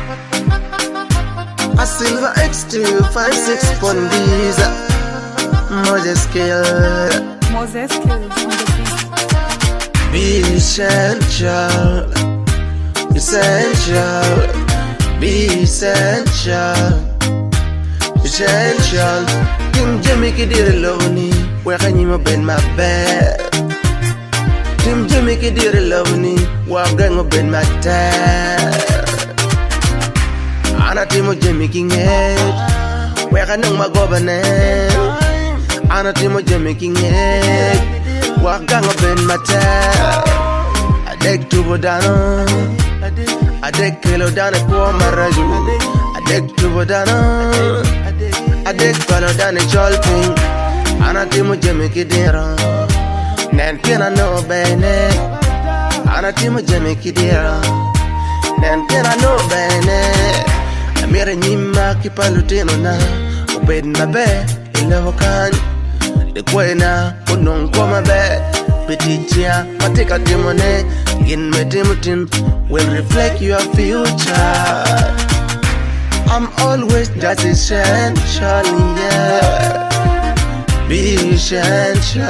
A silver X256 Pondiza Moses Kill On the beat. Be essential, essential, be essential, essential. Tim Jimmy Kidiri Lovni, where can you bend my bed? Tim Jimmy Kidiri Lovni, where gang up in my dad. Anna Timo Jimmy King Head, where can my government? Anna Timo Jimmy King Head, where gang up in my dad. I take to Bodano, I take Kilo down at Maraju, I take to Bodano, I take Palo down at Jolping, Anna Timo Jimmy Kidira, Nankina no bene, Anna Timo Jimmy Kidira, Nankina no bene. Amira Nima Kipalutino na, obey my bed, in love can, the Quena, Unong Koma bed, Petitia, Matika Timone, in my Timotin will reflect your future. I'm always just essential, yeah. Be essential,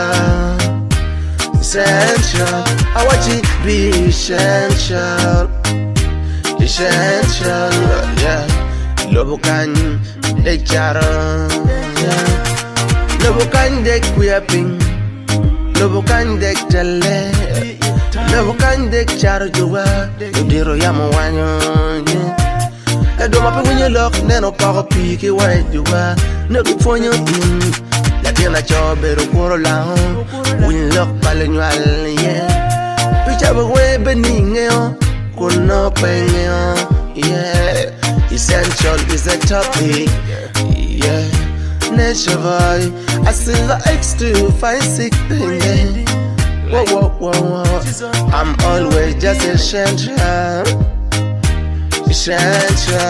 essential. I watch it be essential, essential, yeah. Lobukan de charo, yeah. Lobukan de queeping, Lobukan de tele, Lobukan de charo jua, Udiro Yamowanyo, yeah. I don't matter when you look, then I'll power peak, you want you are. No good for you, Latina job, better quarter long. When you look, Palinwal, yeah. Pitch up away, Benigno, could not pay, yeah. Essential is a topic, yeah. Nature boy, I silver X256 thing. Whoa, whoa, whoa, whoa. I'm always just essential. Essential.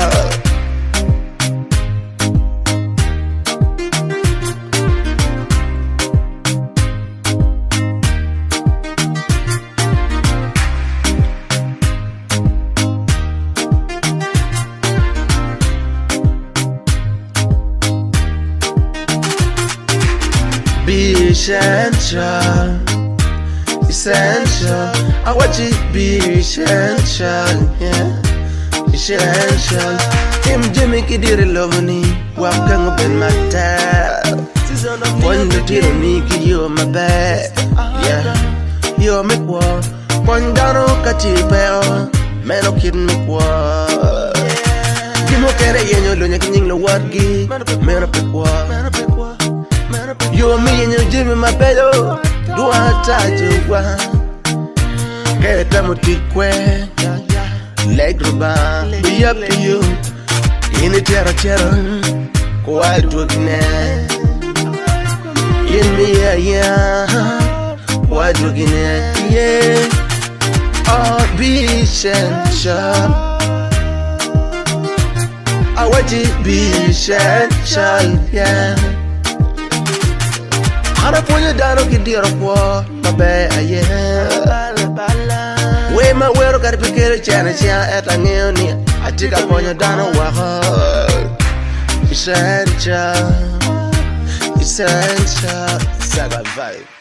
Be essential, essential. I watch it be essential, yeah. Essential. Tim Jimmy Kidiri Lovni, walking up in my tab. One the Tironi, you're my bed, yeah. You're me war. One down Katipe, man, no kidding me war. You look at it, you're looking the word, man, a pick war. You and me and your Jimmy, my bellow. Do I touch you? Get them with the leg rubber, be up to you. In the terror, quiet working in me, yeah. Quiet working, yeah. Oh, be essential. I want it be essential, yeah. I'm a point down, okay, dear, my bad, yeah. Way my world got to pick a chance, yeah, at a new. I take up on your down, essential, essential, Saga vibe.